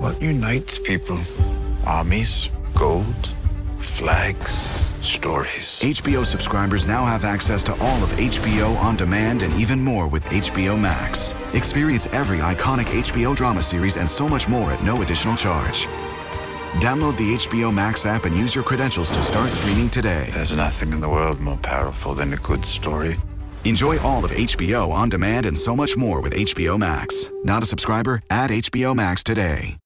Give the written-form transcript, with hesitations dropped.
What unites people? Armies, gold, flags, stories. HBO subscribers now have access to all of HBO On Demand and even more with HBO Max. Experience every iconic HBO drama series and so much more at no additional charge. Download the HBO Max app and use your credentials to start streaming today. There's nothing in the world more powerful than a good story. Enjoy all of HBO On Demand and so much more with HBO Max. Not a subscriber? Add HBO Max today.